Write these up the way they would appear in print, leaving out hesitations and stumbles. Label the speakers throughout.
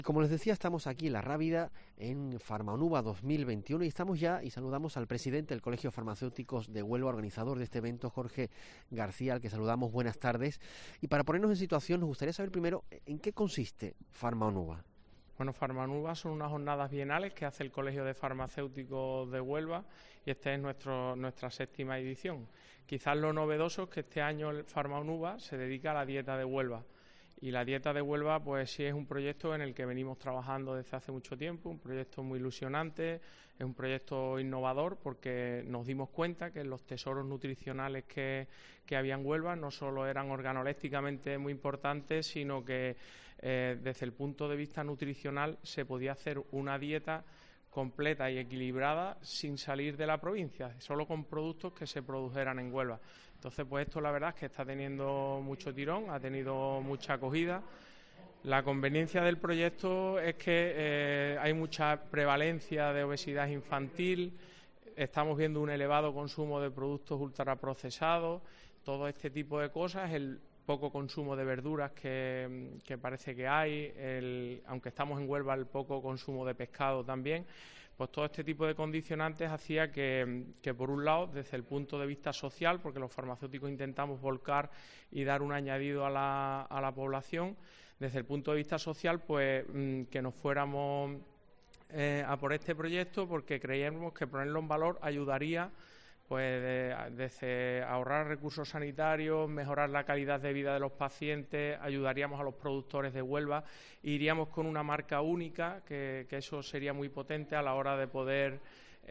Speaker 1: Como les decía, estamos aquí en La Rábida, en Farmaonuba 2021, y estamos ya y saludamos al presidente del Colegio de Farmacéuticos de Huelva, organizador de este evento, Jorge García, al que saludamos. Buenas tardes. Y para ponernos en situación, nos gustaría saber primero en qué consiste Farmaonuba.
Speaker 2: Bueno, Farmaonuba son unas jornadas bienales que hace el Colegio de Farmacéuticos de Huelva y esta es nuestra séptima edición. Quizás lo novedoso es que este año el Farmaonuba se dedica a la dieta de Huelva. Y la dieta de Huelva, pues sí es un proyecto en el que venimos trabajando desde hace mucho tiempo, un proyecto muy ilusionante, es un proyecto innovador porque nos dimos cuenta que los tesoros nutricionales que había en Huelva no solo eran organolépticamente muy importantes, sino que desde el punto de vista nutricional se podía hacer una dieta completa y equilibrada sin salir de la provincia, solo con productos que se produjeran en Huelva. Entonces, pues esto la verdad es que está teniendo mucho tirón, ha tenido mucha acogida. La conveniencia del proyecto es que hay mucha prevalencia de obesidad infantil, estamos viendo un elevado consumo de productos ultraprocesados, todo este tipo de cosas, el poco consumo de verduras que parece que hay, aunque estamos en Huelva, el poco consumo de pescado también. Pues todo este tipo de condicionantes hacía que por un lado, desde el punto de vista social, porque los farmacéuticos intentamos volcar y dar un añadido a la población, desde el punto de vista social, pues que nos fuéramos a por este proyecto, porque creíamos que ponerlo en valor ayudaría pues desde ahorrar recursos sanitarios, mejorar la calidad de vida de los pacientes, ayudaríamos a los productores de Huelva, iríamos con una marca única, que eso sería muy potente a la hora de poder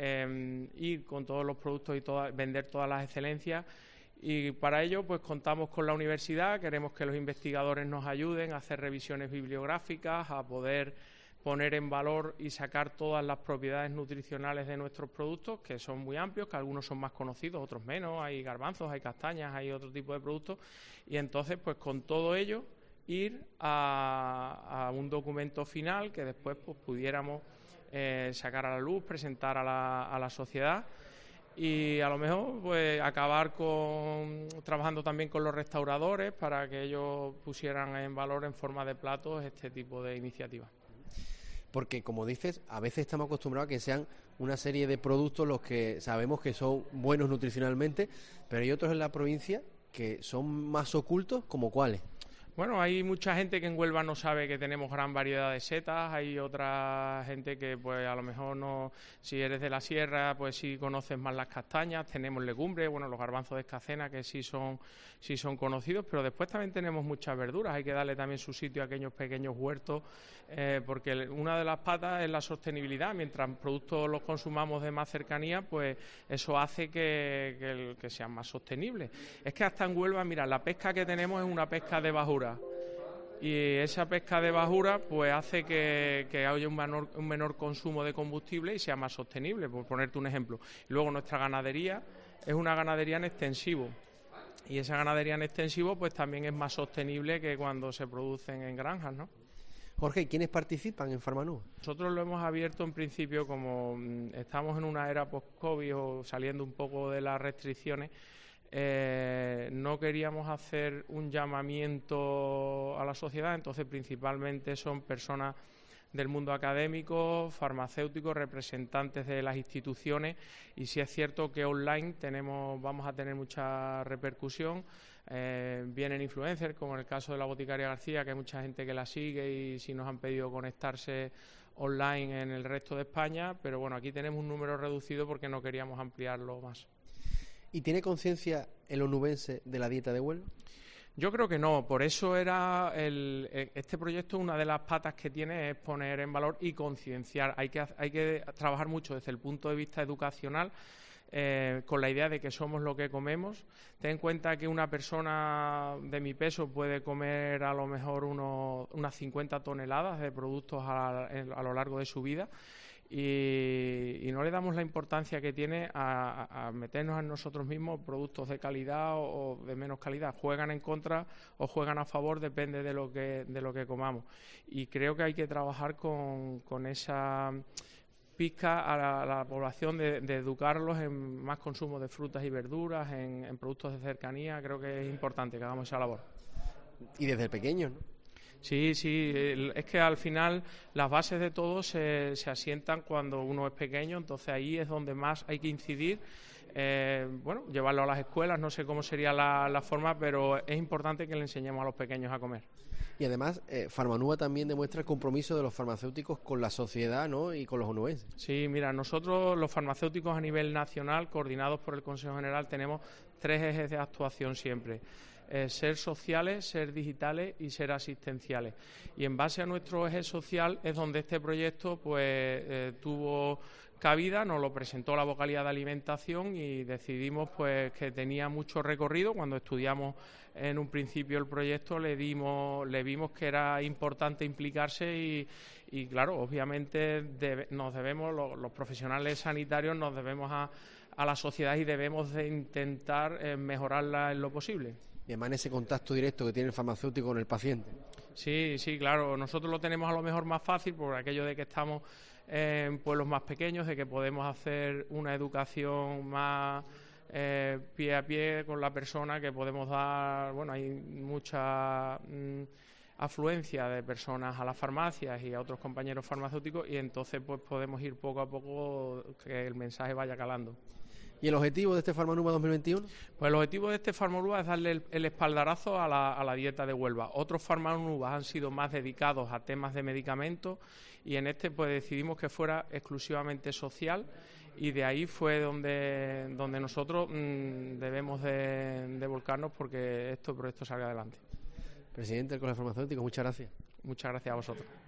Speaker 2: ir con todos los productos y vender todas las excelencias. Y para ello pues contamos con la universidad, queremos que los investigadores nos ayuden a hacer revisiones bibliográficas, a poder poner en valor y sacar todas las propiedades nutricionales de nuestros productos, que son muy amplios, que algunos son más conocidos, otros menos, hay garbanzos, hay castañas, hay otro tipo de productos, y entonces pues con todo ello ir a un documento final que después pues pudiéramos sacar a la luz, presentar a la sociedad y a lo mejor pues acabar trabajando también con los restauradores para que ellos pusieran en valor en forma de platos este tipo de iniciativas.
Speaker 1: Porque, como dices, a veces estamos acostumbrados a que sean una serie de productos los que sabemos que son buenos nutricionalmente, pero hay otros en la provincia que son más ocultos, ¿como cuáles?
Speaker 2: Bueno, hay mucha gente que en Huelva no sabe que tenemos gran variedad de setas, hay otra gente que pues a lo mejor no, si eres de la sierra pues sí conoces más las castañas, tenemos legumbres, bueno, los garbanzos de Escacena que sí son conocidos, pero después también tenemos muchas verduras, hay que darle también su sitio a aquellos pequeños huertos, porque una de las patas es la sostenibilidad, mientras productos los consumamos de más cercanía, pues eso hace que sean más sostenibles. Es que hasta en Huelva, mira, la pesca que tenemos es una pesca de bajura. Y esa pesca de bajura pues hace que haya un menor consumo de combustible y sea más sostenible, por ponerte un ejemplo. Y luego nuestra ganadería es una ganadería en extensivo y esa ganadería en extensivo pues también es más sostenible que cuando se producen en granjas, ¿no?
Speaker 1: Jorge, ¿quiénes participan en Farmaonuba?
Speaker 2: Nosotros lo hemos abierto en principio como estamos en una era post-COVID o saliendo un poco de las restricciones. No queríamos hacer un llamamiento a la sociedad, entonces principalmente son personas del mundo académico, farmacéuticos, representantes de las instituciones y sí es cierto que online vamos a tener mucha repercusión, vienen influencers como en el caso de la Boticaria García, que hay mucha gente que la sigue y sí nos han pedido conectarse online en el resto de España, pero bueno, aquí tenemos un número reducido porque no queríamos ampliarlo más.
Speaker 1: ¿Y tiene conciencia el onubense de la dieta de Huelva?
Speaker 2: Yo creo que no, por eso este proyecto, una de las patas que tiene es poner en valor y concienciar. Hay que trabajar mucho desde el punto de vista educacional, con la idea de que somos lo que comemos. Ten en cuenta que una persona de mi peso puede comer a lo mejor unas 50 toneladas de productos a lo largo de su vida. Y no le damos la importancia que tiene a meternos en nosotros mismos productos de calidad o de menos calidad. Juegan en contra o juegan a favor, depende de lo que comamos. Y creo que hay que trabajar con esa pizca a la población de educarlos en más consumo de frutas y verduras, en productos de cercanía. Creo que es importante que hagamos esa labor.
Speaker 1: Y desde pequeños, ¿no?
Speaker 2: Sí, sí, es que al final las bases de todo se asientan cuando uno es pequeño, entonces ahí es donde más hay que incidir. Bueno, llevarlo a las escuelas, no sé cómo sería la forma, pero es importante que le enseñemos a los pequeños a comer.
Speaker 1: Y además, Farmanuba también demuestra el compromiso de los farmacéuticos con la sociedad, ¿no?, y con los onubenses.
Speaker 2: Sí, mira, nosotros los farmacéuticos a nivel nacional, coordinados por el Consejo General, tenemos 3 ejes de actuación siempre. Ser sociales, ser digitales y ser asistenciales. Y en base a nuestro eje social es donde este proyecto tuvo cabida, nos lo presentó la vocalía de alimentación y decidimos pues que tenía mucho recorrido. Cuando estudiamos en un principio el proyecto le vimos que era importante implicarse y claro, obviamente nos debemos, los profesionales sanitarios nos debemos a la sociedad y debemos de intentar mejorarla en lo posible.
Speaker 1: Y además ese contacto directo que tiene el farmacéutico con el paciente.
Speaker 2: Sí, sí, claro. Nosotros lo tenemos a lo mejor más fácil por aquello de que estamos en pueblos más pequeños, de que podemos hacer una educación más pie a pie con la persona, que podemos dar, bueno, hay mucha afluencia de personas a las farmacias y a otros compañeros farmacéuticos y entonces pues podemos ir poco a poco que el mensaje vaya calando.
Speaker 1: ¿Y el objetivo de este Farmanuba 2021?
Speaker 2: Pues el objetivo de este Farmanuba es darle el espaldarazo a la dieta de Huelva. Otros Farmanubas han sido más dedicados a temas de medicamentos y en este pues decidimos que fuera exclusivamente social y de ahí fue donde nosotros debemos de volcarnos porque este proyecto salga adelante.
Speaker 1: Presidente del Colegio Farmacéutico, muchas gracias.
Speaker 2: Muchas gracias a vosotros.